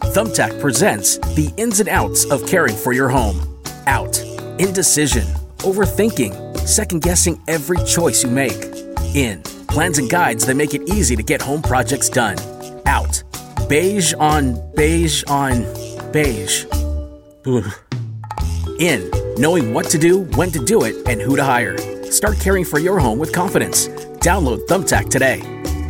Thumbtack presents the ins and outs of caring for your home. Out. Indecision. Overthinking. Second-guessing every choice you make. In. Plans and guides that make it easy to get home projects done. Out. Beige on beige on beige. Ugh. In. Knowing what to do, when to do it, and who to hire. Start caring for your home with confidence. Download Thumbtack today.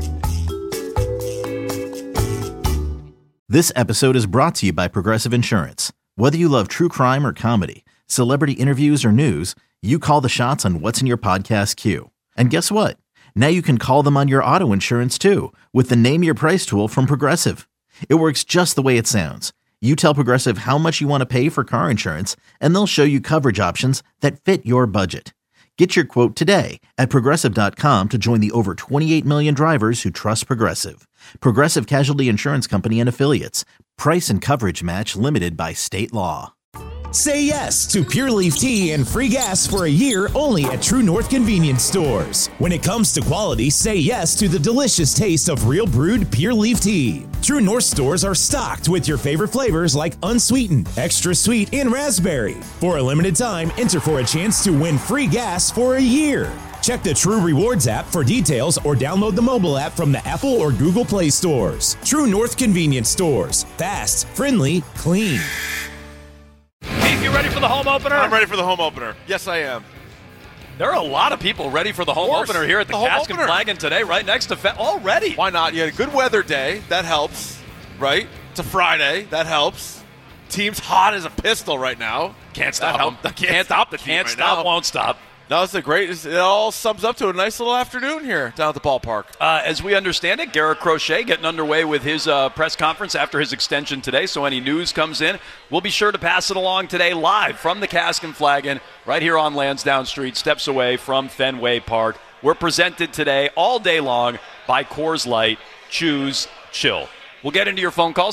This episode is brought to you by Progressive Insurance. Whether you love true crime or comedy, celebrity interviews or news, you call the shots on what's in your podcast queue. And guess what? Now you can call them on your auto insurance too with the Name Your Price tool from Progressive. It works just the way it sounds. You tell Progressive how much you want to pay for car insurance, and they'll show you coverage options that fit your budget. Get your quote today at Progressive.com to join the over 28 million drivers who trust Progressive. Progressive Casualty Insurance Company and Affiliates. Price and coverage match limited by state law. Say yes to Pure Leaf Tea and free gas for a year only at True North Convenience Stores. When it comes to quality, say yes to the delicious taste of real brewed Pure Leaf Tea. True North stores are stocked with your favorite flavors like unsweetened, extra sweet, and raspberry. For a limited time, enter for a chance to win free gas for a year. Check the True Rewards app for details or download the mobile app from the Apple or Google Play stores. True North Convenience Stores. Fast, friendly, clean. Keith, you ready for the home opener? I'm ready for the home opener. Yes, I am. There are a lot of people ready for the home opener here at the Cask and Flagon today, right next to already. Why not? You had a good weather day. That helps, right? It's a Friday. That helps. Team's hot as a pistol right now. Can't stop them. Can't stop the team Can't right stop, now. won't stop. No, it's it all sums up to a nice little afternoon here down at the ballpark. As we understand it, Garrett Crochet getting underway with his press conference after his extension today, so any news comes in, we'll be sure to pass it along today live from the Cask and Flagon right here on Lansdowne Street, steps away from Fenway Park. We're presented today all day long by Coors Light. Choose chill. We'll get into your phone calls,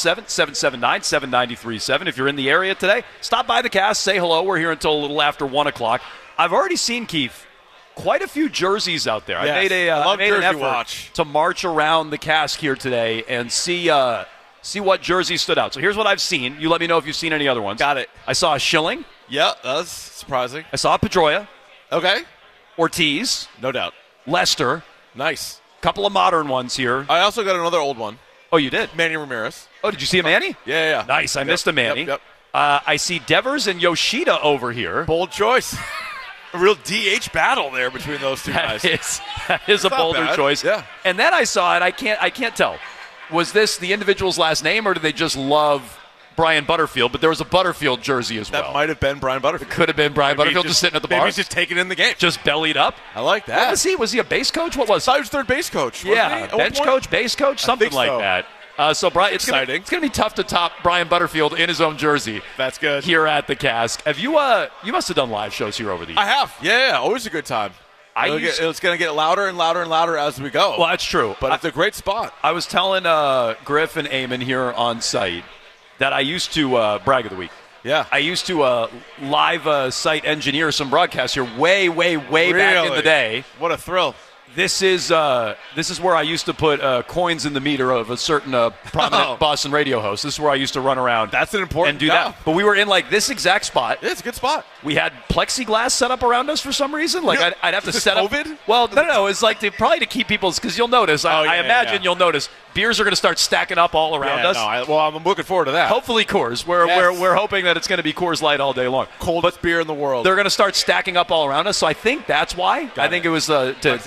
617-779-7937. If you're in the area today, stop by the Cask, say hello. We're here until a little after 1 o'clock. I've already seen, Keith, quite a few jerseys out there. Yes, I made an effort watch to march around the Cask here today and see what jerseys stood out. So here's what I've seen. You let me know if you've seen any other ones. Got it. I saw a Schilling. Yeah, that's surprising. I saw a Pedroia. Okay. Ortiz. No doubt. Lester. Nice. Couple of modern ones here. I also got another old one. Oh, you did? Manny Ramirez. Oh, did you see a Manny? Yeah. Nice. I missed a Manny. Yep. I see Devers and Yoshida over here. Bold choice. A real DH battle there between those two guys. That is a bolder choice. Yeah. And then I saw it. I can't tell. Was this the individual's last name, or did they just love Brian Butterfield? But there was a Butterfield jersey as well. That might have been Brian Butterfield. It could have been Brian Butterfield just sitting at the bar. Maybe he's just taking in the game. Just bellied up. I like that. What was he? Was he a base coach? What was he? I was third base coach. Yeah, bench coach, base coach, something like that. So Brian, it's going to be tough to top Brian Butterfield in his own jersey. That's good. Here at the Cask. Have you? You must have done live shows here over the years. I have. Yeah. Always a good time. It's going to get louder and louder and louder as we go. Well, that's true. But it's a great spot. I was telling Griff and Eamon here on site that I used to brag of the week. Yeah. I used to live site engineer some broadcasts here way back in the day. What a thrill. This is where I used to put coins in the meter of a certain prominent Boston radio host. This is where I used to run around. That's an important and do that. But we were in like this exact spot. Yeah, it's a good spot. We had plexiglass set up around us for some reason. Like I'd have to set up. COVID? Well, no. It's like probably to keep people, because you'll notice. I imagine you'll notice beers are going to start stacking up all around us. I'm looking forward to that. Hopefully Coors. We're hoping that it's going to be Coors Light all day long. Coldest beer in the world. They're going to start stacking up all around us. So I think that's why. I think it was to keep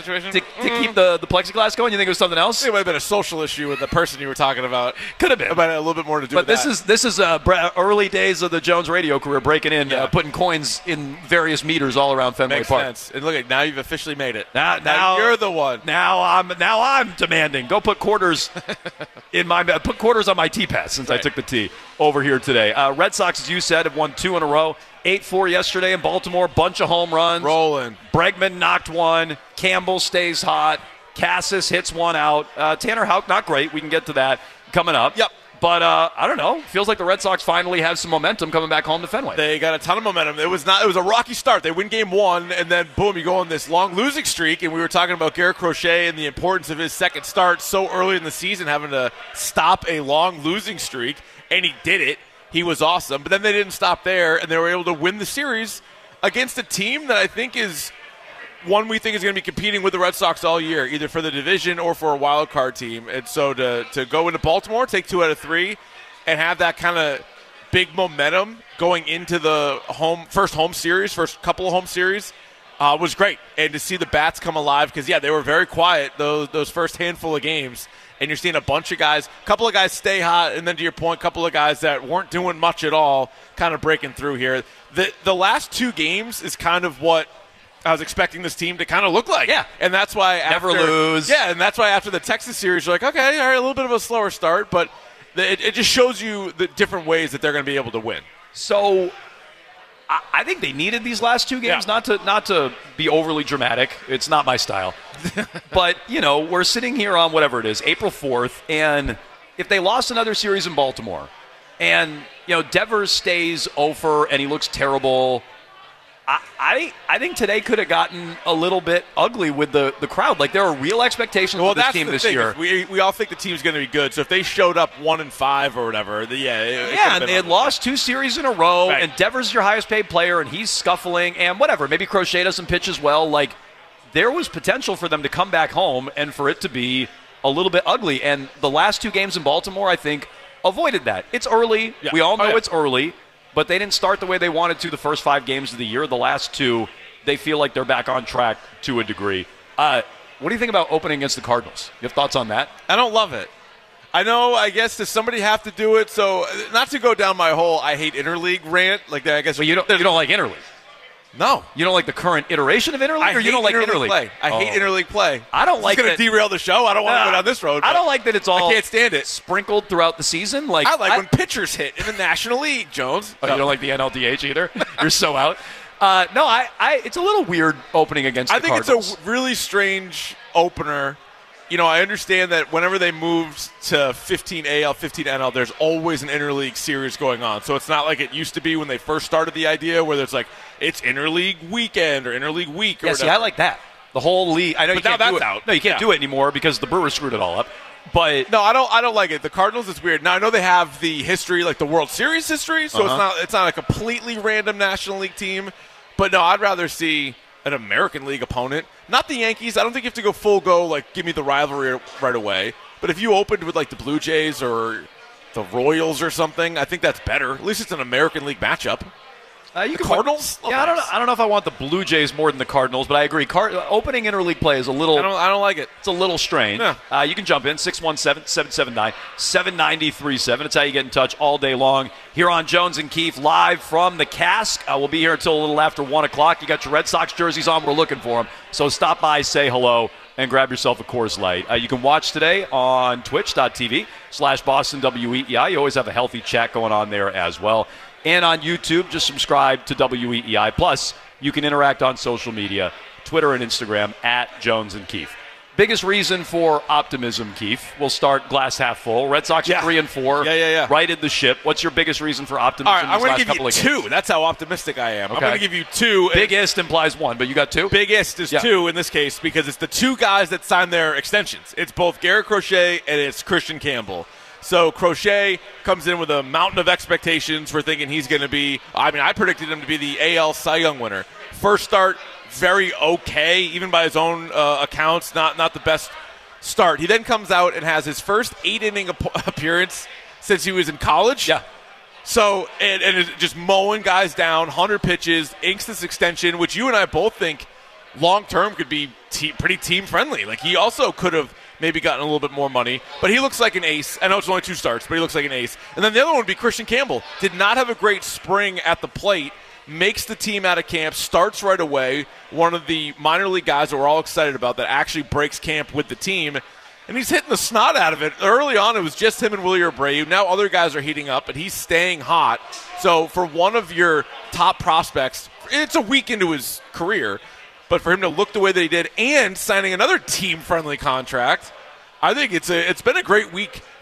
the plexiglass going. You think it was something else? It might have been a social issue with the person you were talking about. Could have been. It might have a little bit more to do with that. But this is early days of the Jones radio career, breaking in, putting coins in various meters all around Fenway Park. Makes sense. And look, now you've officially made it. Now you're the one. Now I'm demanding. Go put quarters put quarters on my tee pass since I took the tee over here today. Red Sox, as you said, have won 2 in a row. 8-4 yesterday in Baltimore. Bunch of home runs. Rolling. Bregman knocked one. Campbell stays hot. Cassis hits one out. Tanner Houck, not great. We can get to that coming up. Yep. But I don't know. Feels like the Red Sox finally have some momentum coming back home to Fenway. They got a ton of momentum. It was a rocky start. They win game one, and then boom, you go on this long losing streak. And we were talking about Garrett Crochet and the importance of his second start so early in the season, having to stop a long losing streak, and he did it. He was awesome. But then they didn't stop there, and they were able to win the series against a team that I think is one we think is going to be competing with the Red Sox all year, either for the division or for a wild card team. And so to go into Baltimore, take 2 out of 3, and have that kind of big momentum going into the first couple of home series was great. And to see the bats come alive, because, they were very quiet those first handful of games. And you're seeing a bunch of guys, a couple of guys stay hot, and then to your point, a couple of guys that weren't doing much at all kind of breaking through here. The last 2 games is kind of what I was expecting this team to kind of look like. Yeah. And that's why never lose. Yeah, and that's why after the Texas series, you're like, okay, all right, a little bit of a slower start, but it just shows you the different ways that they're going to be able to win. So I think they needed these last 2 games, not to be overly dramatic. It's not my style. But, we're sitting here on whatever it is, April 4th, and if they lost another series in Baltimore and, Devers stays over and he looks terrible, I think today could have gotten a little bit ugly with the crowd. Like, there are real expectations for this team this year. We all think the team's going to be good. So if they showed up 1-5 or whatever, and they had lost 2 series in a row, right. And Devers is your highest paid player, and he's scuffling, and whatever. Maybe Crochet doesn't pitch as well. Like, there was potential for them to come back home and for it to be a little bit ugly. And the last 2 games in Baltimore, I think, avoided that. It's early. Yeah. We all know it's early. But they didn't start the way they wanted to the first 5 games of the year. The last 2, they feel like they're back on track to a degree. What do you think about opening against the Cardinals? You have thoughts on that? I don't love it. I know, I guess, does somebody have to do it? So, not to go down my whole I hate interleague rant. Like, I guess. Well, you don't like interleague? No. You don't like the current iteration of interleague, or you don't like interleague play? I hate interleague play. I don't like it's going to derail the show. I don't want to go down this road. I don't like that it's all I can't stand it. Sprinkled throughout the season. Like, I like when pitchers hit in the National League, Jones. Oh, you don't like the NLDH either? You're so out. No, it's a little weird opening against the Cardinals. I think it's a really strange opener. I understand that whenever they moved to 15 AL, 15 NL, there's always an interleague series going on. So it's not like it used to be when they first started the idea where there's like, it's interleague weekend or interleague week or whatever. See, I like that. The whole league. I know you can't do it. Out. No, you can't do it anymore because the Brewers screwed it all up. But no, I don't like it. The Cardinals is weird. Now I know they have the history, like the World Series history, so it's not a completely random National League team. But no, I'd rather see an American League opponent. Not the Yankees. I don't think you have to go full go, like give me the rivalry right away. But if you opened with like the Blue Jays or the Royals or something, I think that's better. At least it's an American League matchup. You can Cardinals? Yeah, I don't know if I want the Blue Jays more than the Cardinals, but I agree. Opening interleague play is a little. I don't like it. It's a little strange. Yeah. You can jump in 617-779-7937. It's how you get in touch all day long here on Jones and Keefe live from the Cask. We'll be here until a little after 1 o'clock. You got your Red Sox jerseys on. We're looking for them. So stop by, say hello, and grab yourself a Coors Light. You can watch today on twitch.tv/BostonWEEI. You always have a healthy chat going on there as well. And on YouTube, just subscribe to WEEI. Plus, you can interact on social media, Twitter and Instagram, @Jones and Keefe. Biggest reason for optimism, Keefe. We'll start glass half full. Red Sox 3-4. Yeah. Righted the ship. What's your biggest reason for optimism? All right, I'm going to give you 2. That's how optimistic I am. Okay. I'm going to give you 2. Biggest implies 1, but you got 2? Biggest is 2 in this case because it's the 2 guys that signed their extensions. It's both Garrett Crochet and it's Christian Campbell. So Crochet comes in with a mountain of expectations for thinking he's going to be – I predicted him to be the AL Cy Young winner. First start, very okay, even by his own accounts, not the best start. He then comes out and has his first 8-inning appearance since he was in college. Yeah. So, and is just mowing guys down, 100 pitches, inks this extension, which you and I both think long-term could be pretty team-friendly. Like, he also could have – maybe gotten a little bit more money. But he looks like an ace. I know it's only 2 starts, but he looks like an ace. And then the other one would be Christian Campbell. Did not have a great spring at the plate. Makes the team out of camp. Starts right away. One of the minor league guys that we're all excited about that actually breaks camp with the team. And he's hitting the snot out of it. Early on, it was just him and Willie Abreu. Now other guys are heating up, but he's staying hot. So for one of your top prospects, it's a week into his career, but for him to look the way that he did and signing another team-friendly contract, I think it's been a great week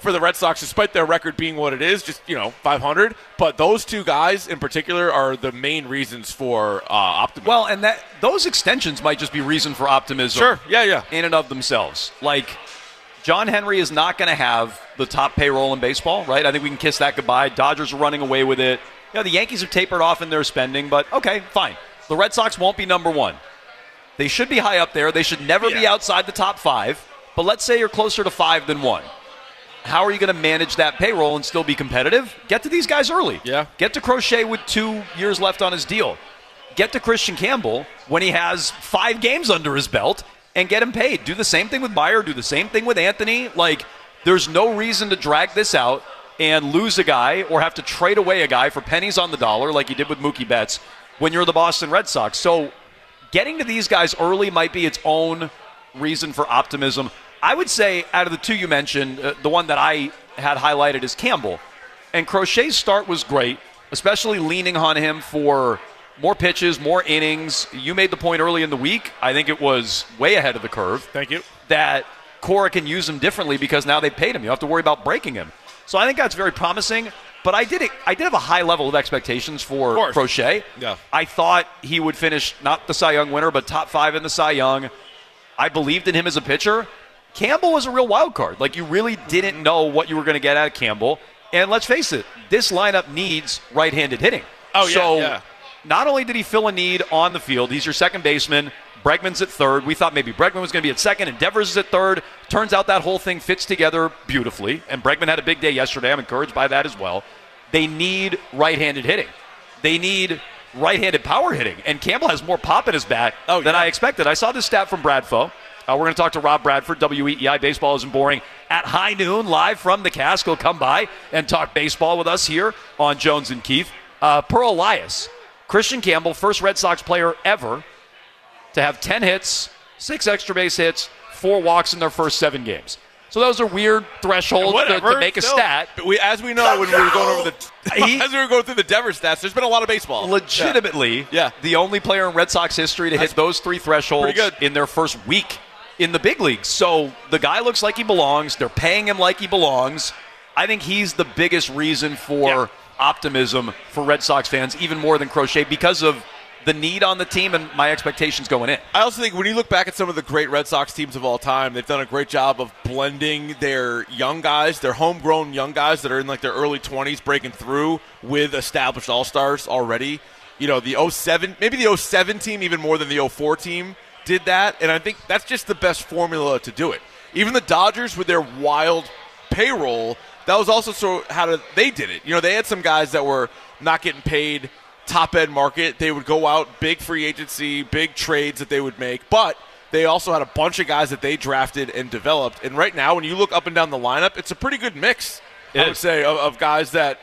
for the Red Sox, despite their record being what it is, just 500. But those two guys in particular are the main reasons for optimism. Well, and those extensions might just be reason for optimism. Sure, yeah. In and of themselves, like John Henry is not going to have the top payroll in baseball, right? I think we can kiss that goodbye. Dodgers are running away with it. The Yankees have tapered off in their spending, but okay, fine. The Red Sox won't be number one. They should be high up there. They should never be outside the top 5. But let's say you're closer to 5 than 1. How are you going to manage that payroll and still be competitive? Get to these guys early. Yeah. Get to Crochet with 2 years left on his deal. Get to Christian Campbell when he has 5 games under his belt and get him paid. Do the same thing with Meyer. Do the same thing with Anthony. Like, there's no reason to drag this out and lose a guy or have to trade away a guy for pennies on the dollar like you did with Mookie Betts when you're the Boston Red Sox. So getting to these guys early might be its own reason for optimism. I would say out of the 2 you mentioned, the one that I had highlighted is Campbell. And Crochet's start was great, especially leaning on him for more pitches, more innings. You made the point early in the week. I think it was way ahead of the curve. Thank you. That Cora can use him differently because now they paid him. You don't have to worry about breaking him. So I think that's very promising. But I did have a high level of expectations for Crochet. Yeah. I thought he would finish not the Cy Young winner, but top 5 in the Cy Young. I believed in him as a pitcher. Campbell was a real wild card. Like, you really didn't know what you were going to get out of Campbell. And let's face it, this lineup needs right-handed hitting. Oh, yeah. So not only did he fill a need on the field, he's your second baseman. Bregman's at third. We thought maybe Bregman was going to be at second and Devers is at third. Turns out that whole thing fits together beautifully. And Bregman had a big day yesterday. I'm encouraged by that as well. They need right-handed hitting. They need right-handed power hitting. And Campbell has more pop in his bat than I expected. I saw this stat from Bradfo. We're going to talk to Rob Bradford, WEEI Baseball Isn't Boring, at high noon, live from the Cask. He'll come by and talk baseball with us here on Jones and Keefe. Per Elias, Christian Campbell, first Red Sox player ever to have 10 hits, 6 extra base hits, 4 walks in their first 7 games. So those are weird thresholds to make a stat. As we know, when we were going over as we were going through the Devers stats, there's been a lot of baseball. Legitimately, the only player in Red Sox history to hit those 3 thresholds in their first week in the big leagues. So the guy looks like he belongs. They're paying him like he belongs. I think he's the biggest reason for optimism for Red Sox fans, even more than Crochet, because of the need on the team and my expectations going in. I also think when you look back at some of the great Red Sox teams of all time, they've done a great job of blending their young guys, their homegrown young guys that are in like their early 20s breaking through with established all-stars already. The 07, maybe the 07 team even more than the 04 team did that, and I think that's just the best formula to do it. Even the Dodgers with their wild payroll, that was also how they did it. They had some guys that were not getting paid top-end market. They would go out, big free agency, big trades that they would make, but they also had a bunch of guys that they drafted and developed. And right now, when you look up and down the lineup, it's a pretty good mix, I would say, of guys that,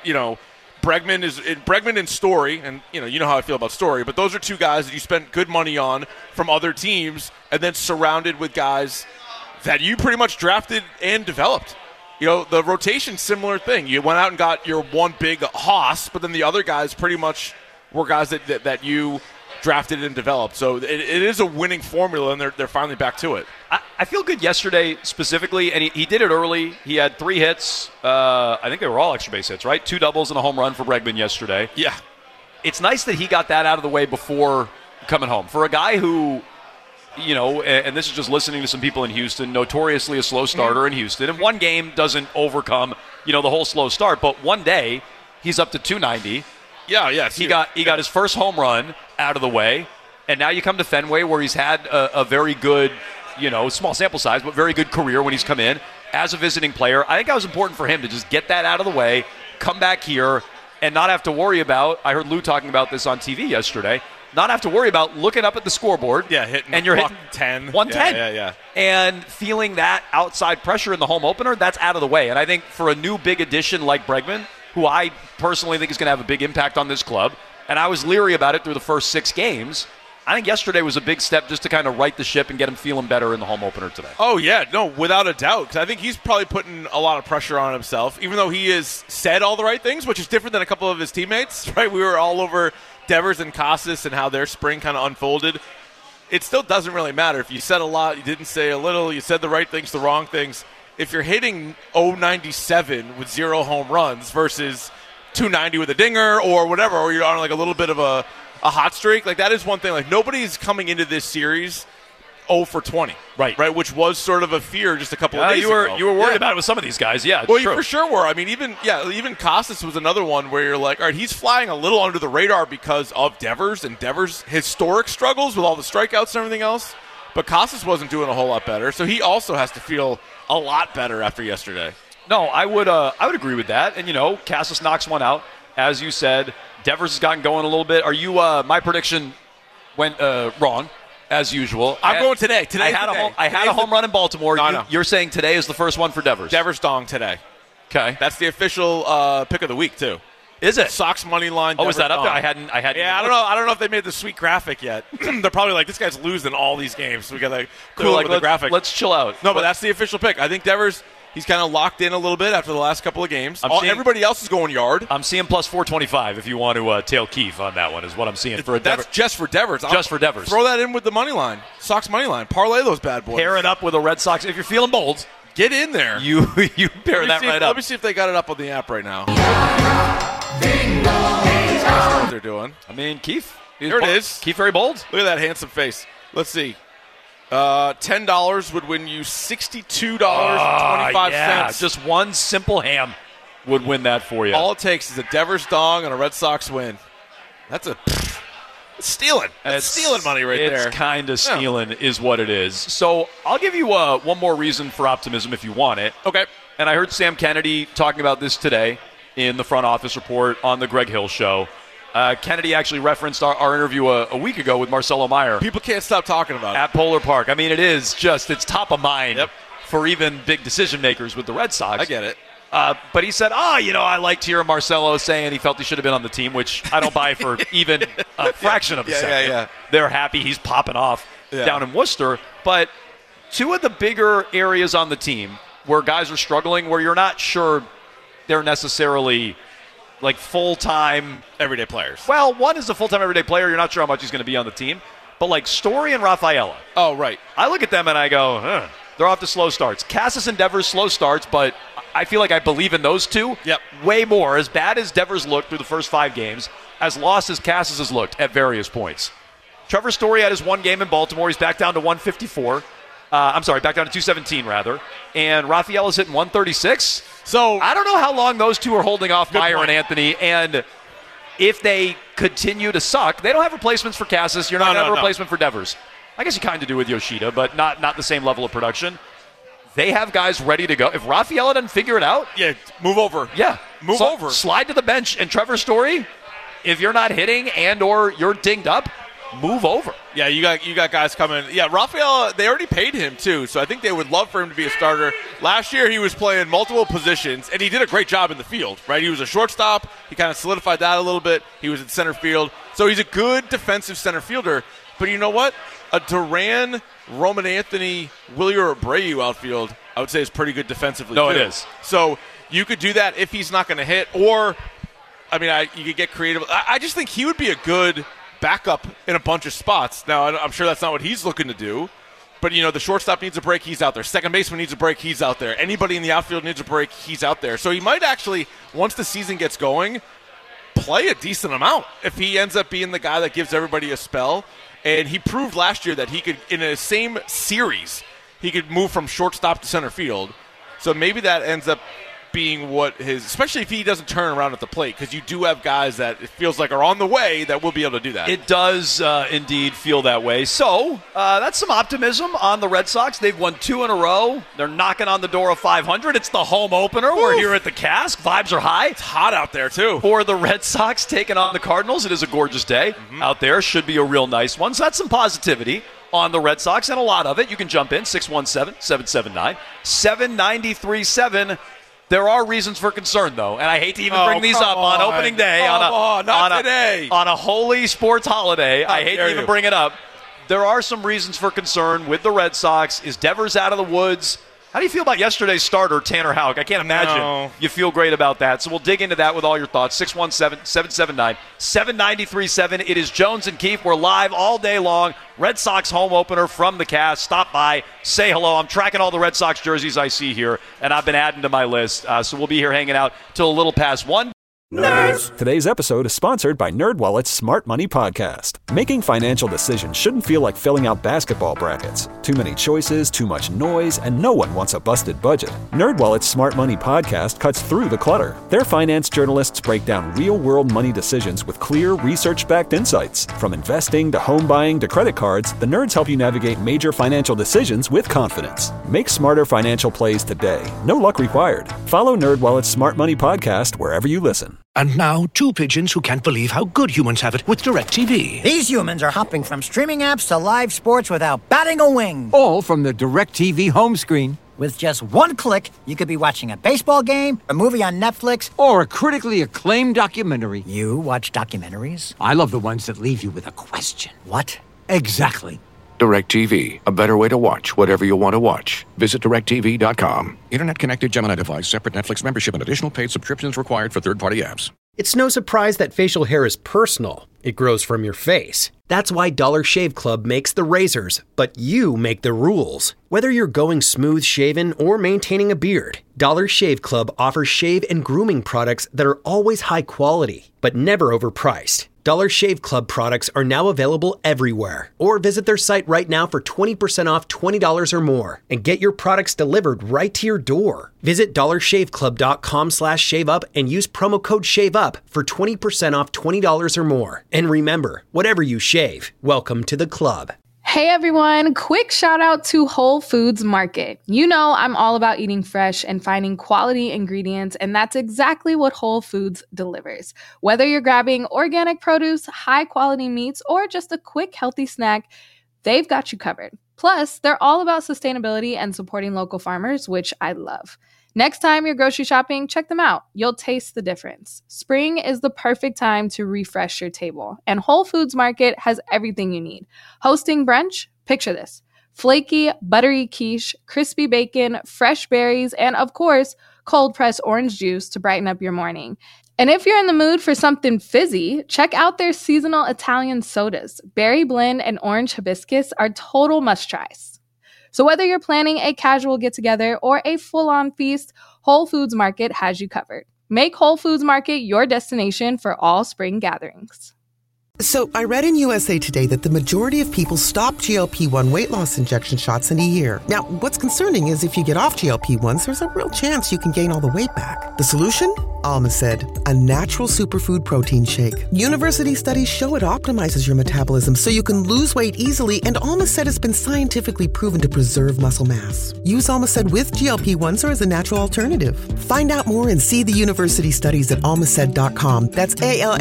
Bregman and Story, and you know how I feel about Story, but those are 2 guys that you spent good money on from other teams and then surrounded with guys that you pretty much drafted and developed. The rotation, similar thing. You went out and got your one big hoss, but then the other guys pretty much were guys that you drafted and developed. So it is a winning formula, and they're finally back to it. I feel good yesterday specifically, and he did it early. He had 3 hits. I think they were all extra base hits, right? 2 doubles and a home run for Bregman yesterday. Yeah. It's nice that he got that out of the way before coming home. For a guy who, and this is just listening to some people in Houston, notoriously a slow starter in Houston, and one game doesn't overcome, the whole slow start, but one day he's up to 290. He got his first home run out of the way, and now you come to Fenway where he's had a very good, small sample size, but very good career when he's come in as a visiting player. I think that was important for him to just get that out of the way, come back here, and not have to worry about, I heard Lou talking about this on TV yesterday, not have to worry about looking up at the scoreboard. Hitting and you're hitting 110. Yeah. And feeling that outside pressure in the home opener, that's out of the way. And I think for a new big addition like Bregman, who I personally think is going to have a big impact on this club, and I was leery about it through the first 6 games, I think yesterday was a big step just to kind of right the ship and get him feeling better in the home opener today. Oh, yeah. No, without a doubt. Because I think he's probably putting a lot of pressure on himself, even though he has said all the right things, which is different than a couple of his teammates, right? We were all over Devers and Casas and how their spring kind of unfolded. It still doesn't really matter. If you said a lot, you didn't say a little, you said the right things, the wrong things. if you're hitting 097 with 0 home runs versus 290 with a dinger or whatever, or you're on like a little bit of a hot streak, like that is one thing. Like nobody's coming into this series 0 for 20, right, which was sort of a fear just a couple of days ago. You were worried about it with some of these guys, yeah. Well, you for sure were. I mean, even Costas was another one where you're like, all right, he's flying a little under the radar because of Devers and Devers' historic struggles with all the strikeouts and everything else. But Costas wasn't doing a whole lot better, so he also has to feel a lot better after yesterday. No, I would agree with that. And Casas knocks one out, as you said. Devers has gotten going a little bit. Are you? My prediction went wrong. As usual. I'm going today. I had a home run in Baltimore. No. You're saying today is the first one for Devers. Devers dong today. Okay. That's the official pick of the week, too. Is it? Sox money line. Oh, Devers is that up dong. there? I hadn't. Yeah, I don't know if they made the sweet graphic yet. They're probably like, this guy's losing all these games. So we got to cool with the graphic. Let's chill out. No, but that's the official pick. I think Devers, he's kind of locked in a little bit after the last couple of games. Everybody else is going yard. I'm seeing plus 425 if you want to tail Keefe on that one is what I'm seeing for a Devers. That's just for Devers. Just for Devers. Throw that in with the money line. Sox money line. Parlay those bad boys. Pair it up with a Red Sox. If you're feeling bold, get in there. You pair that right up. Let me see if they got it up on the app right now. That's what they're doing. I mean, Keefe. There it is. Keefe very bold. Look at that handsome face. Let's see. $10 would win you $62.25. Yeah, just one simple ham would win that for you. All it takes is a Devers dong and a Red Sox win. That's stealing. That's stealing money right there. It's kind of stealing is what it is. So I'll give you one more reason for optimism if you want it. Okay. And I heard Sam Kennedy talking about this today in the front office report on the Greg Hill Show. Kennedy actually referenced our interview a week ago with Marcelo Meyer. People can't stop talking about it. At Polar Park. I mean, it's top of mind for even big decision makers with the Red Sox. I get it. But he said, I liked hearing Marcelo saying he felt he should have been on the team, which I don't buy for even a fraction of a second. Yeah. They're happy he's popping off down in Worcester. But two of the bigger areas on the team where guys are struggling, where you're not sure they're necessarily like full-time everyday players. Well, one is a full-time everyday player. You're not sure how much he's going to be on the team. But like Story and Rafaela. Oh, right. I look at them and I go, they're off to slow starts. Casas and Devers, slow starts, but I feel like I believe in those two way more. As bad as Devers looked through the first 5 games, as lost as Casas has looked at various points. Trevor Story had his one game in Baltimore. He's back down to 154. Back down to 217, rather. And Rafaela's hitting 136. So I don't know how long those two are holding off Meyer and Anthony. And if they continue to suck, they don't have replacements for Casas. You're not going to have a replacement for Devers. I guess you kind of do with Yoshida, but not the same level of production. They have guys ready to go. If Rafaela doesn't figure it out, move over. Yeah, move over. Slide to the bench. And Trevor Story, if you're not hitting and or you're dinged up, move over. Yeah, you got guys coming. Yeah, Rafaela, they already paid him too, so I think they would love for him to be a starter. Last year he was playing multiple positions, and he did a great job in the field, right? He was a shortstop. He kind of solidified that a little bit. He was in center field. So he's a good defensive center fielder. But you know what? A Duran, Roman Anthony, Wilyer Abreu outfield, I would say is pretty good defensively too. It is. So you could do that if he's not going to hit, or, you could get creative. I just think he would be a good backup in a bunch of spots. Now, I'm sure that's not what he's looking to do, but, the shortstop needs a break, he's out there. Second baseman needs a break, he's out there. Anybody in the outfield needs a break, he's out there. So he might actually, once the season gets going, play a decent amount if he ends up being the guy that gives everybody a spell. And he proved last year that he could, in a same series, he could move from shortstop to center field. So maybe that ends up being what especially if he doesn't turn around at the plate, because you do have guys that it feels like are on the way that will be able to do that. It does indeed feel that way. So that's some optimism on the Red Sox. They've won 2 in a row. They're knocking on the door of 500. It's the home opener. Oof. We're here at the Cask. Vibes are high. It's hot out there, too. For the Red Sox taking on the Cardinals. It is a gorgeous day out there. Should be a real nice one. So that's some positivity on the Red Sox, and a lot of it. You can jump in, 617-779-7937. There are reasons for concern, though, and I hate to even bring these up on opening day, on a holy sports holiday. I hate to even bring it up. There are some reasons for concern with the Red Sox. Is Devers out of the woods? How do you feel about yesterday's starter, Tanner Houck? I can't imagine you feel great about that. So we'll dig into that with all your thoughts. 617-779-7937. It is Jones and Keefe. We're live all day long. Red Sox home opener from the Cast. Stop by, say hello. I'm tracking all the Red Sox jerseys I see here, and I've been adding to my list. So we'll be here hanging out till a little past 1. Nerds! Today's episode is sponsored by NerdWallet's Smart Money Podcast. Making financial decisions shouldn't feel like filling out basketball brackets. Too many choices, too much noise, and no one wants a busted budget. NerdWallet's Smart Money Podcast cuts through the clutter. Their finance journalists break down real-world money decisions with clear, research-backed insights. From investing to home buying to credit cards, the nerds help you navigate major financial decisions with confidence. Make smarter financial plays today. No luck required. Follow NerdWallet's Smart Money Podcast wherever you listen. And now, two pigeons who can't believe how good humans have it with DirecTV. These humans are hopping from streaming apps to live sports without batting a wing. All from the DirecTV home screen. With just one click, you could be watching a baseball game, a movie on Netflix, or a critically acclaimed documentary. You watch documentaries? I love the ones that leave you with a question. What? Exactly. DirecTV, a better way to watch whatever you want to watch. Visit DirecTV.com. Internet-connected Gemini device, separate Netflix membership, and additional paid subscriptions required for third-party apps. It's no surprise that facial hair is personal. It grows from your face. That's why Dollar Shave Club makes the razors, but you make the rules. Whether you're going smooth shaven or maintaining a beard, Dollar Shave Club offers shave and grooming products that are always high quality, but never overpriced. Dollar Shave Club products are now available everywhere. Or visit their site right now for 20% off $20 or more and get your products delivered right to your door. Visit dollarshaveclub.com/shaveup and use promo code SHAVEUP for 20% off $20 or more. And remember, whatever you shave, welcome to the club. Hey everyone, quick shout out to Whole Foods Market. You know I'm all about eating fresh and finding quality ingredients, and that's exactly what Whole Foods delivers. Whether you're grabbing organic produce, high quality meats, or just a quick healthy snack, they've got you covered. Plus, they're all about sustainability and supporting local farmers, which I love. Next time you're grocery shopping, check them out. You'll taste the difference. Spring is the perfect time to refresh your table, and Whole Foods Market has everything you need. Hosting brunch? Picture this. Flaky, buttery quiche, crispy bacon, fresh berries, and of course, cold-pressed orange juice to brighten up your morning. And if you're in the mood for something fizzy, check out their seasonal Italian sodas. Berry blend and orange hibiscus are total must-tries. So whether you're planning a casual get-together or a full-on feast, Whole Foods Market has you covered. Make Whole Foods Market your destination for all spring gatherings. So I read in USA Today that the majority of people stop GLP-1 weight loss injection shots in a year. Now, what's concerning is if you get off GLP-1s, there's a real chance you can gain all the weight back. The solution? Alma said, a natural superfood protein shake. University studies show it optimizes your metabolism so you can lose weight easily, and Alma said it's been scientifically proven to preserve muscle mass. Use Alma said with GLP-1s or as a natural alternative. Find out more and see the university studies at almased.com. That's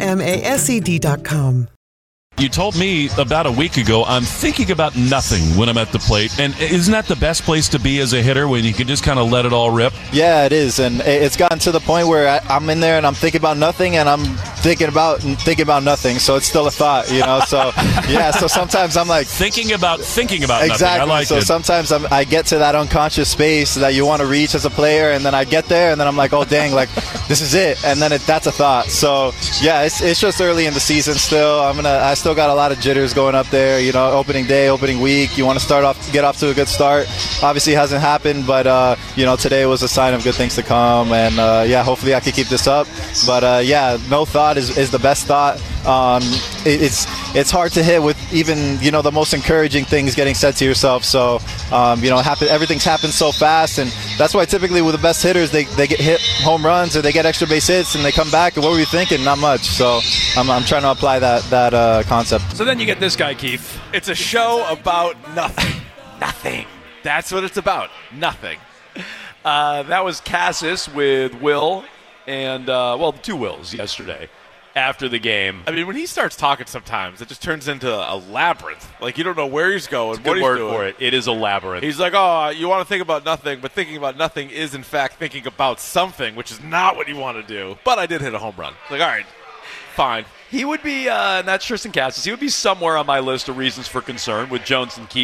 ALMASED.com. You told me about a week ago, I'm thinking about nothing when I'm at the plate. And isn't that the best place to be as a hitter, when you can just kind of let it all rip? Yeah, it is. And it's gotten to the point where I'm in there and I'm thinking about nothing, and I'm thinking about nothing. So it's still a thought, you know? So, yeah, so sometimes I'm like... Thinking about exactly. nothing. I like so it. Sometimes I get to that unconscious space that you want to reach as a player, and then I get there, and then I'm like, oh, dang, like, this is it. And then that's a thought. So, yeah, it's just early in the season still. I still got a lot of jitters going up there, you know, opening day, opening week. You want to get off to a good start. Obviously, it hasn't happened, but, you know, today was a sign of good things to come. And, yeah, hopefully I can keep this up. But, yeah, no thought is the best thought. It's hard to hit with even, you know, the most encouraging things getting said to yourself. So, you know, everything's happened so fast, and that's why typically with the best hitters, they get hit home runs or they get extra base hits and they come back. And what were you thinking? Not much. So I'm trying to apply that concept. So then you get this guy, Keith. It's a show about nothing. Nothing. That's what it's about. Nothing. That was Cassis with Will and, the two Wills yesterday after the game. I mean, when he starts talking sometimes, it just turns into a labyrinth. Like, you don't know where he's going, what he's doing. For it. It is a labyrinth. He's like, oh, you want to think about nothing, but thinking about nothing is, in fact, thinking about something, which is not what you want to do. But I did hit a home run. Like, all right, fine. He would be, that's Tristan Cassis, he would be somewhere on my list of reasons for concern with Jones and Keefe.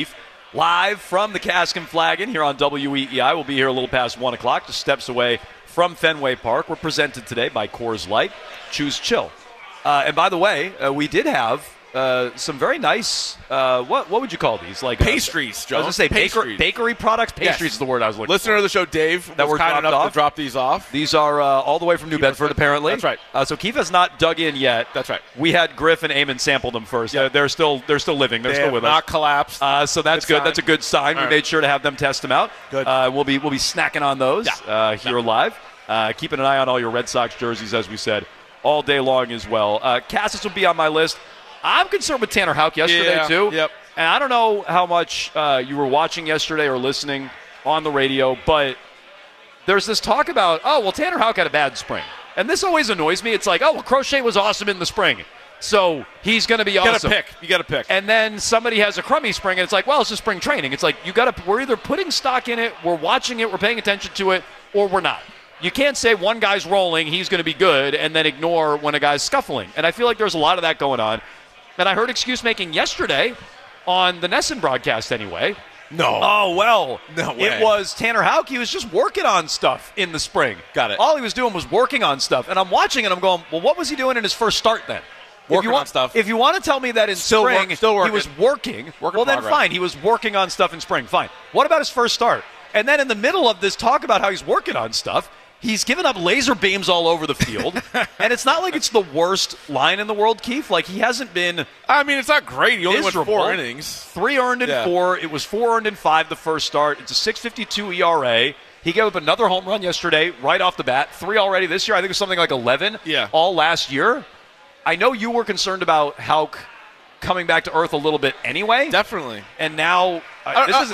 live from the Cask and Flagon here on WEEI. We'll be here a little past 1 o'clock, just steps away from Fenway Park. We're presented today by Coors Light. Choose chill. And by the way, we did have some very nice, what would you call these? Like pastries, Joe. I was going to say bakery products. Pastries is the word I was looking Listener for. of the show, Dave, that was were kind enough off. to drop these off. These are all the way from New Bedford, apparently. That's right. So Keith has not dug in yet. That's right. We had Griff and Eamon sample them first. Yeah. They're still living. They're They still have with not us. collapsed. So that's good. Sign. That's a good sign. All We right. made sure to have them test them out. Good. We'll be snacking on those here live. Keeping an eye on all your Red Sox jerseys, as we said, all day long as well. Cassis will be on my list. I'm concerned with Tanner Houck yesterday, too. Yep. And I don't know how much you were watching yesterday or listening on the radio, but there's this talk about, Tanner Houck had a bad spring. And this always annoys me. It's like, Crochet was awesome in the spring, so he's going to be awesome. You got to pick. And then somebody has a crummy spring, and it's like, it's just spring training. It's like, we're either putting stock in it, we're watching it, we're paying attention to it, or we're not. You can't say one guy's rolling, he's going to be good, and then ignore when a guy's scuffling. And I feel like there's a lot of that going on. And I heard excuse-making yesterday on the Nesson broadcast anyway. No. Oh, well. No way. It was Tanner Houck. He was just working on stuff in the spring. Got it. All he was doing was working on stuff. And I'm watching and I'm going, well, what was he doing in his first start then? Working on stuff. If you want to tell me that in spring still working. he was working, Work in well, then progress. fine. He was working on stuff in spring. Fine. What about his first start? And then in the middle of this talk about how he's working on stuff, he's given up laser beams all over the field. And it's not like it's the worst line in the world, Keith. Like, he hasn't been I mean, it's not great. He only went miserable. 4 innings. 3 earned in 4. It was 4 earned in 5 the first start. It's a 6.52 ERA. He gave up another home run yesterday right off the bat. 3 already this year. I think it was something like 11 all last year. I know you were concerned about Houck coming back to earth a little bit anyway. Definitely. And now this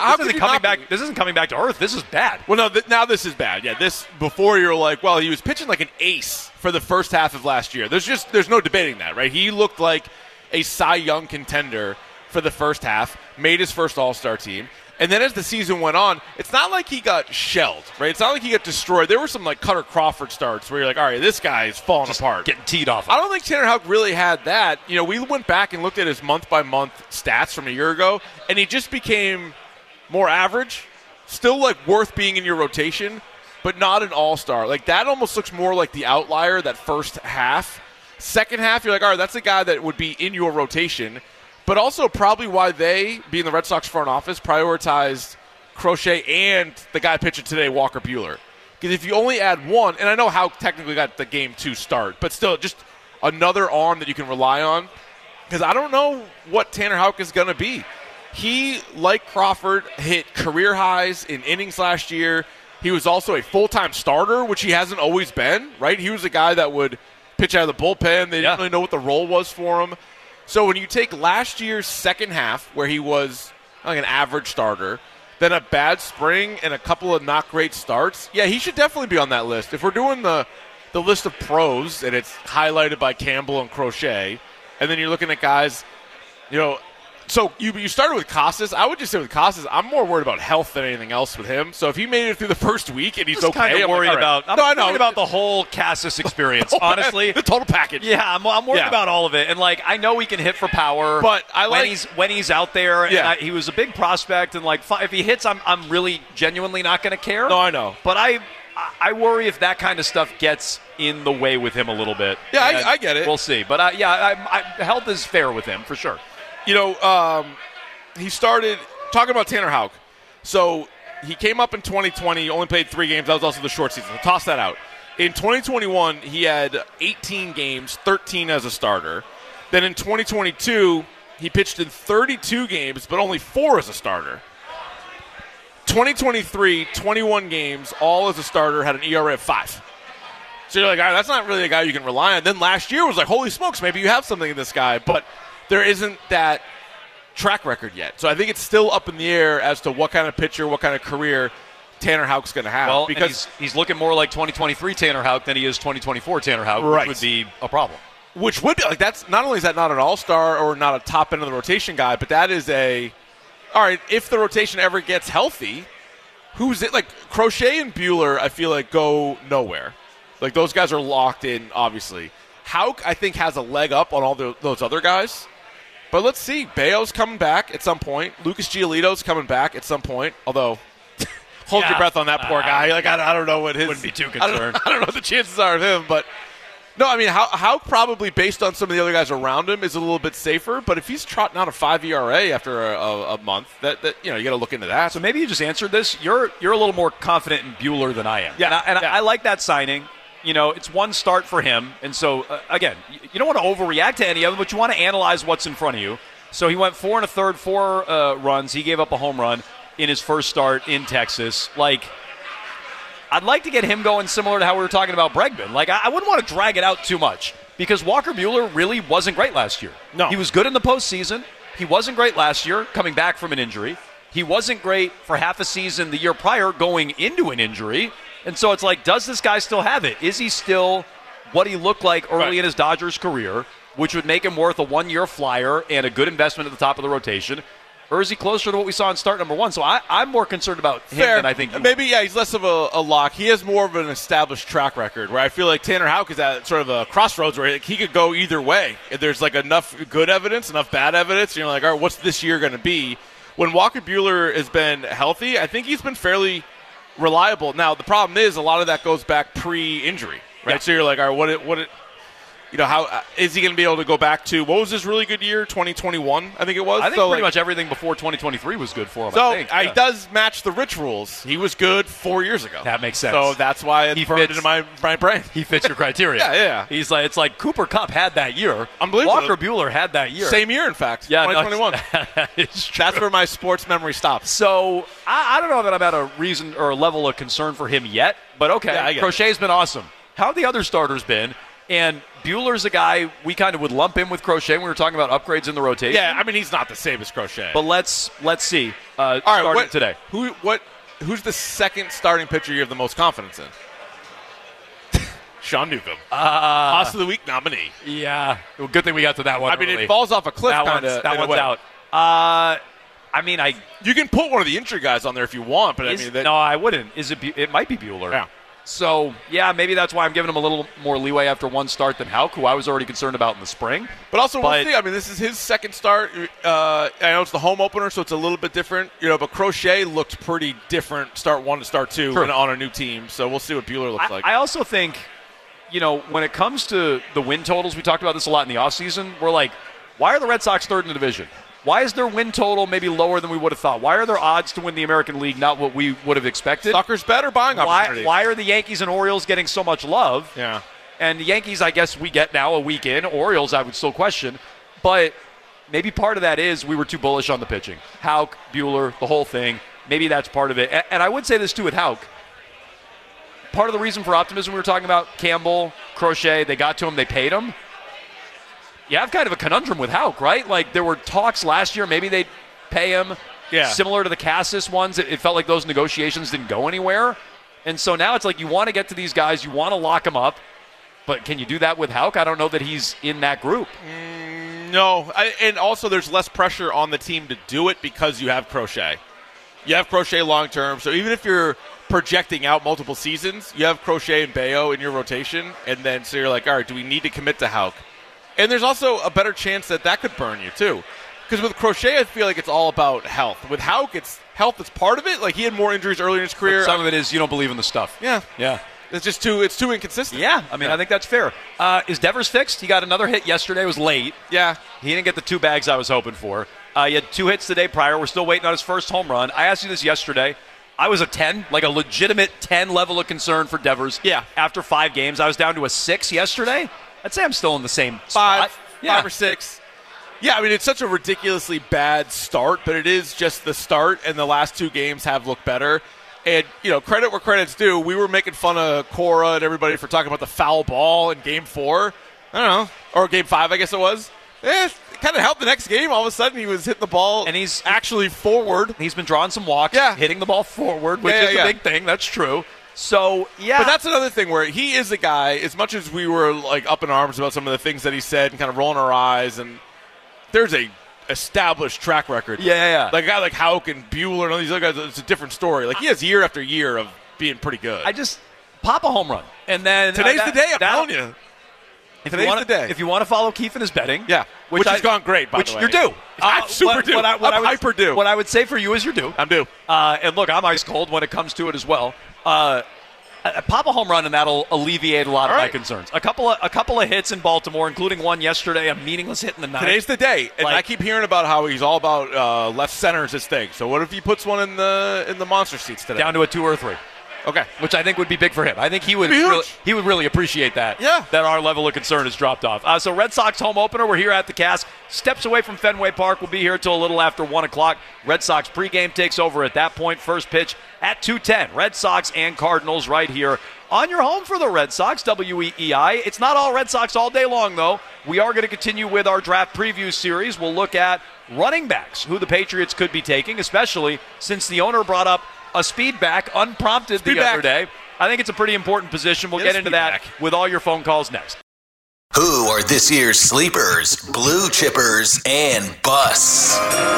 isn't coming back to earth. This is bad. Well, no, now this is bad. Yeah, this before you're like, well, he was pitching like an ace for the first half of last year. There's no debating that, right? He looked like a Cy Young contender for the first half, made his first All-Star team. And then as the season went on, it's not like he got shelled, right? It's not like he got destroyed. There were some like Cutter Crawford starts where you're like, all right, this guy is falling apart. Getting teed off. I don't think Tanner Houck really had that. You know, we went back and looked at his month-by-month stats from a year ago, and he just became more average, still like worth being in your rotation, but not an all-star. Like that almost looks more like the outlier, that first half. Second half, you're like, all right, that's a guy that would be in your rotation. But also probably why they, being the Red Sox front office, prioritized Crochet and the guy pitching today, Walker Buehler. Because if you only add one, and I know Houck technically got the Game 2 start, but still just another arm that you can rely on. Because I don't know what Tanner Houck is going to be. He, like Crawford, hit career highs in innings last year. He was also a full-time starter, which he hasn't always been, right? He was a guy that would pitch out of the bullpen. They didn't really know what the role was for him. So when you take last year's second half, where he was like an average starter, then a bad spring and a couple of not great starts, yeah, he should definitely be on that list. If we're doing the list of pros, and it's highlighted by Campbell and Crochet, and then you're looking at guys, you know, so you started with Casas. I would just say with Casas, I'm more worried about health than anything else with him. So if he made it through the first week and he's okay, kind of worried I'm like, all right. I'm worried about the whole Casas experience, honestly. The total package. Yeah, I'm worried about all of it. And, like, I know he can hit for power, but when he's out there. Yeah. And he was a big prospect, and, like, if he hits, I'm really genuinely not going to care. No, I know. But I worry if that kind of stuff gets in the way with him a little bit. Yeah, I get it. We'll see. But, health is fair with him, for sure. You know, he started talking about Tanner Houck. So he came up in 2020, only played 3 games. That was also the short season. So toss that out. In 2021, he had 18 games, 13 as a starter. Then in 2022, he pitched in 32 games, but only 4 as a starter. 2023, 21 games, all as a starter, had an ERA of 5. So you're like, all right, that's not really a guy you can rely on. Then last year was like, holy smokes, maybe you have something in this guy. But there isn't that track record yet. So I think it's still up in the air as to what kind of pitcher, what kind of career Tanner Houck's going to have. Well, because he's looking more like 2023 Tanner Houck than he is 2024 Tanner Houck, right. Which would be a problem. Which would be, like, that's not only is that not an all-star or not a top end of the rotation guy, but that is all right, if the rotation ever gets healthy, who's it? Like, Crochet and Buehler, I feel like, go nowhere. Like, those guys are locked in, obviously. Houck, I think, has a leg up on all those other guys. But let's see. Bayo's coming back at some point. Lucas Giolito's coming back at some point. Although, hold your breath on that poor guy. Like I don't know what his. Wouldn't be too concerned. I don't know what the chances are of him, but no. I mean, how probably based on some of the other guys around him is a little bit safer. But if he's trotting out a 5 ERA after a month, that you got to look into that. So maybe you just answered this. You're a little more confident in Buehler than I am. Yeah, I like that signing. It's one start for him. And so, again, you don't want to overreact to any of them, but you want to analyze what's in front of you. So he went 4 1/3, 4 runs. He gave up a home run in his first start in Texas. I'd like to get him going similar to how we were talking about Bregman. I wouldn't want to drag it out too much because Walker Buehler really wasn't great last year. No. He was good in the postseason. He wasn't great last year coming back from an injury. He wasn't great for half a season the year prior going into an injury. And so it's does this guy still have it? Is he still what he looked like early in his Dodgers career, which would make him worth a 1-year flyer and a good investment at the top of the rotation? Or is he closer to what we saw in start number 1? So I'm more concerned about him than I think you Maybe, he's less of a lock. He has more of an established track record where I feel like Tanner Houck is at sort of a crossroads where he could go either way. If there's enough good evidence, enough bad evidence, you're all right, what's this year going to be? When Walker Buehler has been healthy, I think he's been fairly reliable. Now, the problem is a lot of that goes back pre-injury, right? Yeah. So you're all right, how is he going to be able to go back to what was his really good year, 2021? I think it was. I think pretty much everything before 2023 was good for him. So I think. He does match the Rich rules. He was good 4 years ago. That makes sense. So that's why it burned into my brain. He fits your criteria. Yeah. He's it's like Cooper Kupp had that year. Unbelievable. Walker Buehler had that year. Same year, in fact. Yeah, 2021. That's where my sports memory stops. So I don't know that I'm at a reason or a level of concern for him yet. But okay, yeah, Crochet's been awesome. How have the other starters been? And Buehler's a guy we kind of would lump in with Crochet when we were talking about upgrades in the rotation. Yeah, I mean, he's not the same as Crochet. But let's see. All right, today. Who's the second starting pitcher you have the most confidence in? Sean Newcomb. Hoss of the Week nominee. Yeah. Well, good thing we got to that one. I mean, it falls off a cliff. That one's out. You can put one of the injury guys on there if you want, but no, I wouldn't. It might be Buehler. Yeah. So, maybe that's why I'm giving him a little more leeway after one start than Houck, who I was already concerned about in the spring. But also, we'll see. I mean, this is his second start. I know it's the home opener, so it's a little bit different. But Crochet looked pretty different start 1 to start 2 on a new team. So we'll see what Buehler looks like. I also think, when it comes to the win totals, we talked about this a lot in the offseason. We're like, why are the Red Sox third in the division? Why is their win total maybe lower than we would have thought? Why are their odds to win the American League not what we would have expected? Sucker's better buying opportunity. Why are the Yankees and Orioles getting so much love? Yeah. And the Yankees, I guess we get now a week in. Orioles, I would still question. But maybe part of that is we were too bullish on the pitching. Houck, Buehler, the whole thing. Maybe that's part of it. And I would say this, too, with Houck. Part of the reason for optimism, we were talking about Campbell, Crochet, they got to him, they paid him. You have kind of a conundrum with Houck, right? There were talks last year, maybe they'd pay him similar to the Cassis ones. It felt like those negotiations didn't go anywhere. And so now it's you want to get to these guys, you want to lock them up, but can you do that with Houck? I don't know that he's in that group. No, and also there's less pressure on the team to do it because you have Crochet. You have Crochet long-term, so even if you're projecting out multiple seasons, you have Crochet and Bayo in your rotation, and then so you're all right, do we need to commit to Houck? And there's also a better chance that could burn you, too. Because with Crochet, I feel like it's all about health. With Houck, it's health that's part of it. He had more injuries earlier in his career. But some of it is you don't believe in the stuff. Yeah. Yeah. It's just too inconsistent. Yeah. I think that's fair. Is Devers fixed? He got another hit yesterday. It was late. Yeah. He didn't get the 2 bags I was hoping for. He had 2 hits the day prior. We're still waiting on his first home run. I asked you this yesterday. I was a 10, a legitimate 10 level of concern for Devers. Yeah. After 5 games, I was down to a 6 yesterday. I'd say I'm still in the same spot. 5 or 6. Yeah, I mean, it's such a ridiculously bad start, but it is just the start, and the last 2 games have looked better. And, credit where credit's due. We were making fun of Cora and everybody for talking about the foul ball in Game 4. I don't know. Or Game 5, I guess it was. It kind of helped the next game. All of a sudden, he was hitting the ball and he's actually forward. He's been drawing some walks, hitting the ball forward, which is a big thing. That's true. So, yeah. But that's another thing where he is a guy, as much as we were up in arms about some of the things that he said and kind of rolling our eyes, and there's a established track record. Yeah. Like a guy like Houck and Buehler and all these other guys, it's a different story. He has year after year of being pretty good. I just pop a home run. And then today's the day, I'm telling you. Today's the day. If you want to follow Keefe in his betting, which has gone great, by the way. You're due. I'm super due. I'm hyper due. What I would say for you is you're due. I'm due. And look, I'm ice cold when it comes to it as well. Pop a home run, and that'll alleviate a lot of my concerns. A couple of hits in Baltimore, including one yesterday, a meaningless hit in the ninth. Today's the day, and I keep hearing about how he's all about left center is his thing. So what if he puts one in the monster seats today? Down to a 2 or a 3. Okay, which I think would be big for him. I think he would really appreciate that. Yeah, that our level of concern has dropped off. So Red Sox home opener. We're here at the Cask. Steps away from Fenway Park. We'll be here until a little after 1 o'clock. Red Sox pregame takes over at that point. First pitch at 2:10. Red Sox and Cardinals right here on your home for the Red Sox, WEEI. It's not all Red Sox all day long, though. We are going to continue with our draft preview series. We'll look at running backs, who the Patriots could be taking, especially since the owner brought up a speed back unprompted other day. I think it's a pretty important position. We'll get into that with all your phone calls next. Who are this year's sleepers, blue chippers, and busts?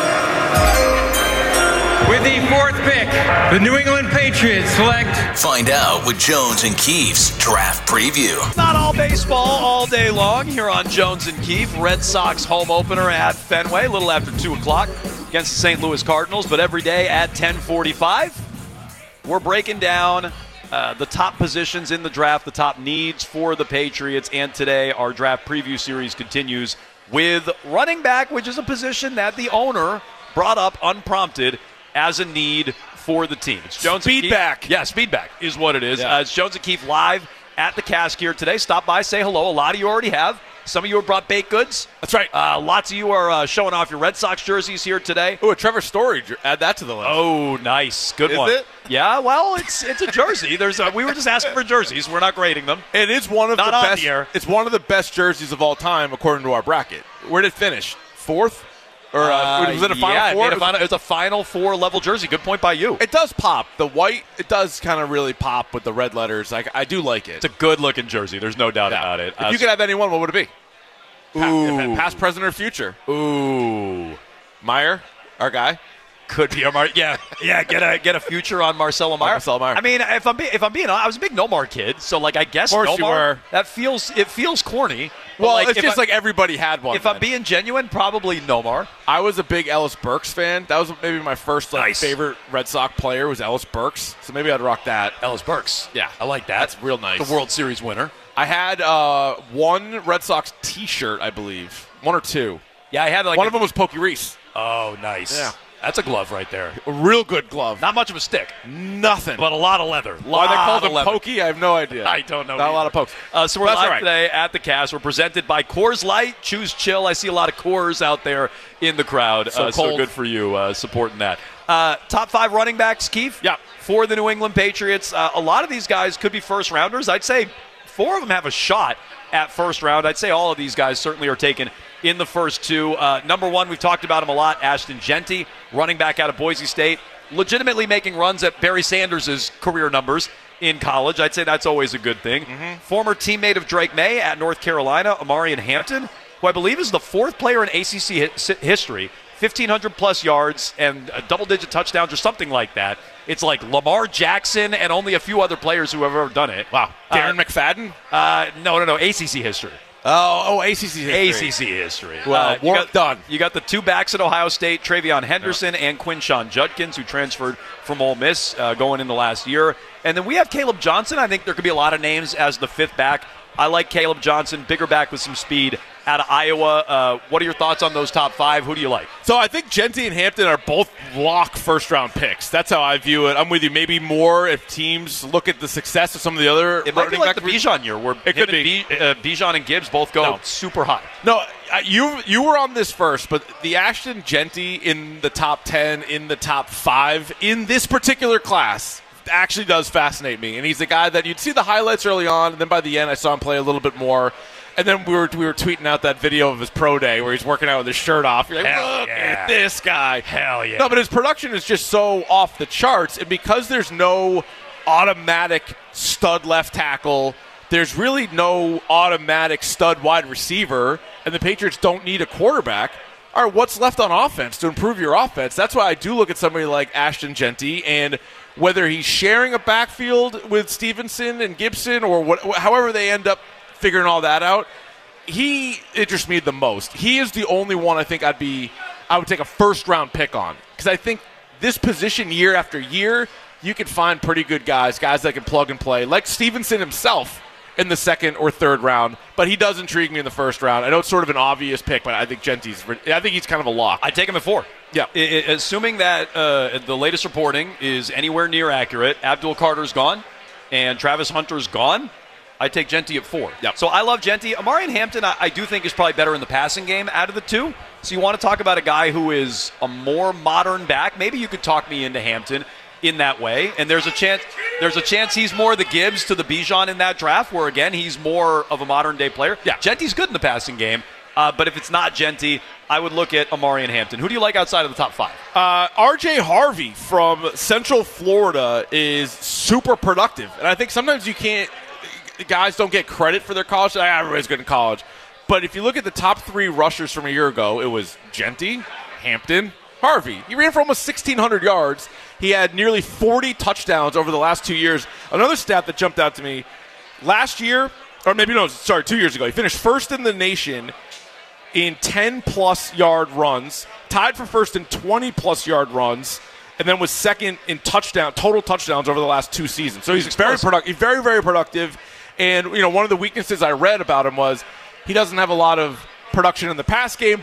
With the 4th pick, the New England Patriots select. Find out with Jones and Keefe's draft preview. Not all baseball all day long here on Jones and Keefe. Red Sox home opener at Fenway, a little after 2 o'clock against the St. Louis Cardinals, but every day at 10:45. We're breaking down the top positions in the draft, the top needs for the Patriots, and today our draft preview series continues with running back, which is a position that the owner brought up unprompted as a need for the team. It's Jones speed back. Yeah, speed back is what it is. Yeah. It's Jones and Keefe live at the Cask here today. Stop by, say hello. A lot of you already have. Some of you have brought baked goods. That's right. Lots of you are showing off your Red Sox jerseys here today. Oh, a Trevor Story. Add that to the list. Oh, nice. Good one. Is it? Yeah, well, it's a jersey. We were just asking for jerseys. We're not grading them. It is one of not the on best. The air. It's one of the best jerseys of all time, according to our bracket. Where did it finish? 4th? Or was it a Final Four? It was a Final Four level jersey. Good point by you. It does pop. The white, it does kind of really pop with the red letters. I do like it. It's a good-looking jersey. There's no doubt about it. If you could have anyone, what would it be? Ooh. Past, present, or future? Ooh. Meyer, our guy. Could be our yeah. Get a future on Marcelo Meyer. I mean, if I'm being honest, I was a big Nomar kid, so I guess of course Nomar. You were. That feels corny. Well, it's just like everybody had one. If I'm being genuine, probably Nomar. I was a big Ellis Burks fan. That was maybe my first favorite Red Sox player was Ellis Burks. So maybe I'd rock that. Ellis Burks. Yeah, I like that. That's real nice. The World Series winner. I had one Red Sox T-shirt, I believe, 1 or 2. Yeah, I had one of them was Pokey Reese. Oh, nice. Yeah. That's a glove right there. A real good glove. Not much of a stick. Nothing. But a lot of leather. Why they called him Pokey, I have no idea. I don't know. Not a lot of pokes. So we're live today at the Cask. We're presented by Coors Light. Choose chill. I see a lot of Coors out there in the crowd. So good for you supporting that. Top 5 running backs, Keefe? Yeah. For the New England Patriots. A lot of these guys could be first-rounders. I'd say 4 of them have a shot at first round. I'd say all of these guys certainly are taken in the first 2. Number 1, we've talked about him a lot, Ashton Jeanty, running back out of Boise State, legitimately making runs at Barry Sanders' career numbers in college. I'd say that's always a good thing. Mm-hmm. Former teammate of Drake May at North Carolina, Amarian Hampton, who I believe is the 4th player in ACC history, 1,500-plus yards and double-digit touchdowns or something like that. It's like Lamar Jackson and only a few other players who have ever done it. Wow. Darren McFadden? No. ACC history. Oh, ACC history. ACC history. Well, done. You got the 2 backs at Ohio State, Travion Henderson and Quinshon Judkins, who transferred from Ole Miss going in the last year. And then we have Caleb Johnson. I think there could be a lot of names as the 5th back. I like Caleb Johnson, bigger back with some speed out of Iowa. What are your thoughts on those top 5? Who do you like? So I think Jeanty and Hampton are both lock first-round picks. That's how I view it. I'm with you. Maybe more if teams look at the success of some of the other It might be like the Bijan year where it could be. Bijan and Gibbs both go super high. No, you were on this first, but the Ashton Jeanty in the top 10, in the top 5, in this particular class actually does fascinate me. And he's a guy that you'd see the highlights early on, and then by the end I saw him play a little bit more. And then we were tweeting out that video of his pro day where he's working out with his shirt off. You're like, look at this guy. Hell yeah. No, but his production is just so off the charts. And because there's no automatic stud left tackle, there's really no automatic stud wide receiver, and the Patriots don't need a quarterback. All right, what's left on offense to improve your offense? That's why I do look at somebody like Ashton Jeanty, and whether he's sharing a backfield with Stevenson and Gibson or however they end up figuring all that out, he interests me the most. He is the only one I think I would take a first-round pick on, because I think this position year after year, you can find pretty good guys that can plug and play, like Stevenson himself in the second or third round, but he does intrigue me in the first round. I know it's sort of an obvious pick, but I think he's kind of a lock. I'd take him at 4. Yeah. Assuming that the latest reporting is anywhere near accurate, Abdul Carter's gone and Travis Hunter's gone, I'd take Genty at 4. Yep. So I love Genty. Amarian Hampton, I do think is probably better in the passing game out of the two. So you want to talk about a guy who is a more modern back. Maybe you could talk me into Hampton in that way. And there's a chance he's more the Gibbs to the Bijan in that draft, where, again, he's more of a modern-day player. Yeah, Genty's good in the passing game. But if it's not Genty, I would look at Amarian Hampton. Who do you like outside of the top 5? R.J. Harvey from Central Florida is super productive. And I think sometimes guys don't get credit for their college. Everybody's good in college. But if you look at the top 3 rushers from a year ago, it was Genty, Hampton, Harvey. He ran for almost 1,600 yards. He had nearly 40 touchdowns over the last 2 years. Another stat that jumped out to me, 2 years ago, he finished first in the nation in 10-plus yard runs, tied for first in 20-plus yard runs, and then was second in total touchdowns over the last 2 seasons. So he's very productive, very, very productive. And, one of the weaknesses I read about him was he doesn't have a lot of production in the pass game,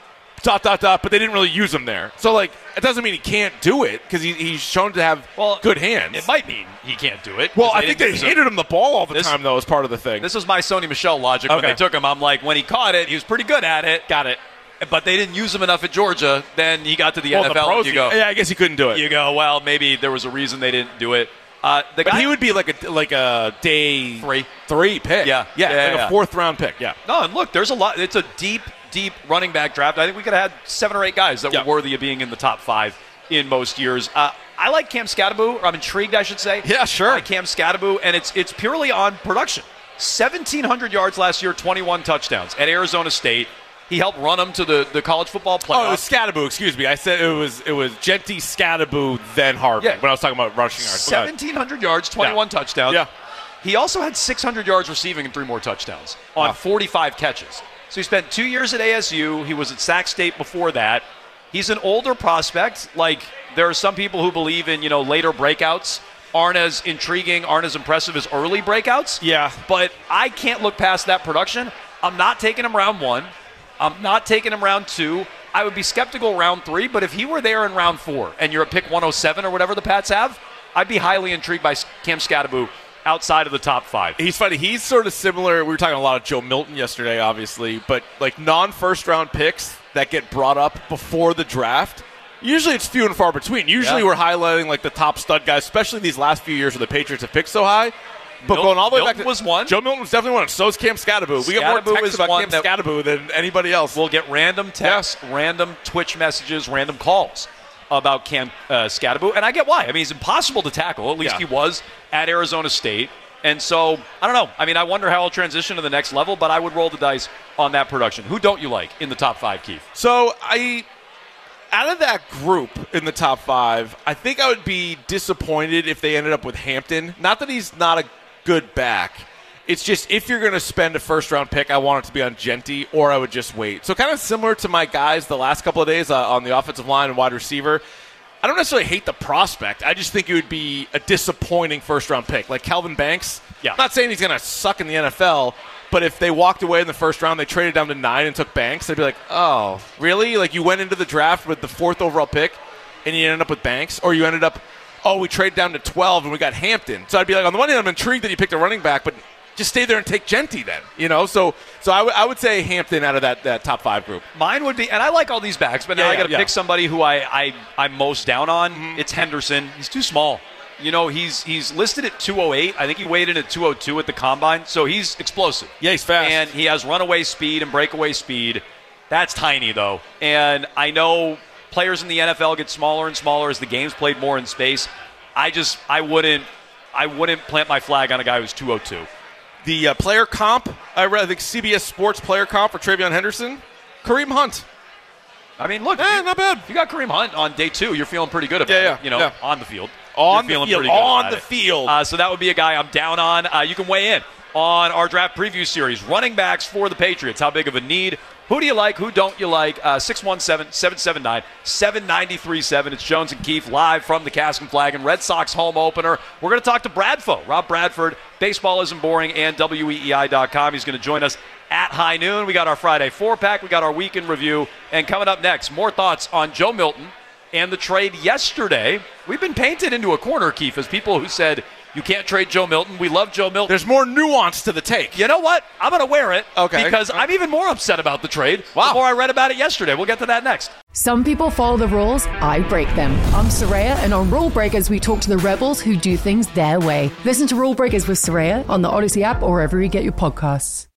but they didn't really use him there. So, it doesn't mean he can't do it, because he's shown to have good hands. It might mean he can't do it. Well, I think they handed him the ball all the time, though, as part of the thing. This was my Sony Michel logic when they took him. I'm like, when he caught it, he was pretty good at it. Got it. But they didn't use him enough at Georgia. Then he got to the NFL. Pros, and you go, I guess he couldn't do it. You go, well, maybe there was a reason they didn't do it. But he would be like a day 3 pick. Yeah, a 4th round pick. Yeah. No, and look, there's a lot. It's a deep running back draft. I think we could have had 7 or 8 guys that were worthy of being in the top 5 in most years. I like Cam Skattebo, or I'm intrigued, I should say. Yeah, sure. I like Cam Skattebo, and it's purely on production. 1,700 yards last year, 21 touchdowns at Arizona State. He helped run them to the college football playoff. Oh, it was Skattebo, excuse me. I said it was Genty, Skattebo, then Harvey when I was talking about rushing yards. 1,700 yards, 21 touchdowns. Yeah. He also had 600 yards receiving and 3 more touchdowns on 45 catches. So he spent 2 years at ASU. He was at Sac State before that. He's an older prospect. There are some people who believe in, later breakouts aren't as intriguing, aren't as impressive as early breakouts. Yeah. But I can't look past that production. I'm not taking him round 1. I'm not taking him round 2. I would be skeptical round 3, but if he were there in round 4 and you're at pick 107 or whatever the Pats have, I'd be highly intrigued by Cam Skattebo outside of the top 5. He's funny. He's sort of similar. We were talking a lot of Joe Milton yesterday, obviously, but non-first round picks that get brought up before the draft, usually it's few and far between. Usually we're highlighting the top stud guys, especially these last few years where the Patriots have picked so high. But going all the way back to was one. Joe Milton was definitely one. So is Cam Skattebo. We get more texts about Cam Skattebo than anybody else. We'll get random texts, random Twitch messages, random calls about Cam Skattebo, and I get why. I mean, he's impossible to tackle. At least he was at Arizona State. And so, I don't know. I mean, I wonder how he'll transition to the next level, but I would roll the dice on that production. Who don't you like in the top 5, Keith? So, out of that group in the top 5, I think I would be disappointed if they ended up with Hampton. Not that he's not a good back. It's just, if you're going to spend a first-round pick, I want it to be on Genty, or I would just wait. So kind of similar to my guys the last couple of days on the offensive line and wide receiver. I don't necessarily hate the prospect. I just think it would be a disappointing first-round pick. Like Calvin Banks. Yeah. I'm not saying he's going to suck in the NFL, but if they walked away in the first round, they traded down to 9 and took Banks, they'd be like, oh, really? You went into the draft with the 4th overall pick, and you ended up with Banks? Or you ended up, we traded down to 12 and we got Hampton. So I'd be like, on the one hand, I'm intrigued that you picked a running back, but just stay there and take Genty then, So I would say Hampton out of that top 5 group. Mine would be, and I like all these backs, but now I got to pick somebody who I'm most down on. Mm-hmm. It's Henderson. He's too small. He's listed at 208. I think he weighed in at 202 at the combine, so he's explosive. Yeah, he's fast. And he has runaway speed and breakaway speed. That's tiny, though. And I know players in the NFL get smaller and smaller as the game's played more in space. I wouldn't plant my flag on a guy who's 202. The player comp, I think CBS Sports player comp for TreVeyon Henderson, Kareem Hunt. I mean, look, not bad. If you got Kareem Hunt on day 2, you're feeling pretty good about it. On the field. On the field. So that would be a guy I'm down on. You can weigh in on our draft preview series. Running backs for the Patriots. How big of a need? Who do you like? Who don't you like? 617-779-7937. It's Jones and Keefe live from the Cask and Flagon Red Sox home opener. We're going to talk to Bradfo, Rob Bradford, Baseball Isn't Boring, and WEEI.com. He's going to join us at high noon. We got our Friday 4-pack. We got our weekend review. And coming up next, more thoughts on Joe Milton and the trade yesterday. We've been painted into a corner, Keefe, as people who said, you can't trade Joe Milton. We love Joe Milton. There's more nuance to the take. You know what? I'm going to wear it because Okay. I'm even more upset about the trade the more I read about it yesterday. We'll get to that next. Some people follow the rules, I break them. I'm Soraya, and on Rule Breakers, we talk to the rebels who do things their way. Listen to Rule Breakers with Soraya on the Odyssey app or wherever you get your podcasts.